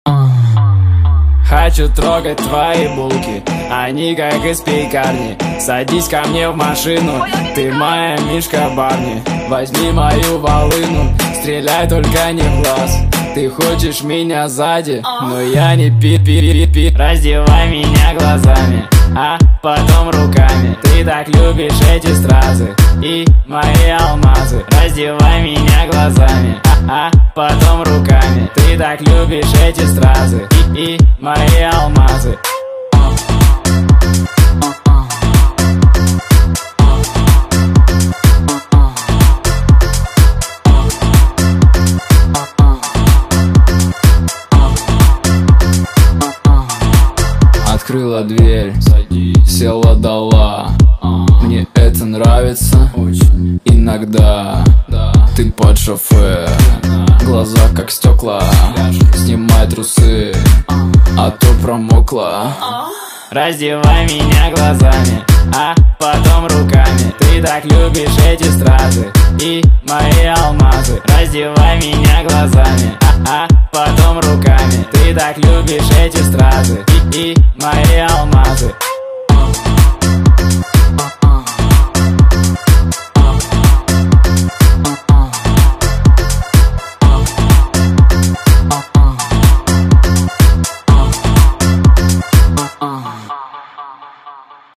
Хочу трогать твои булки, они как из пекарни. Садись ко мне в машину, ты моя Мишка Барни. Возьми мою волыну, стреляй только не в глаз. Ты хочешь меня сзади, но я не пи. Раздевай меня глазами, а потом руками. Ты так любишь эти стразы и мои алмазы. Раздевай меня глазами, а потом руками. Ты так любишь эти стразы и мои алмазы. Открыла дверь, села, дала. Мне это нравится очень иногда. Ты под шофе, глаза как стекла. Снимай трусы, а то промокла. Раздевай меня глазами, а потом руками. Ты так любишь эти стразы и мои алмазы. Раздевай меня глазами, а потом руками. Ты так любишь эти стразы и мои алмазы.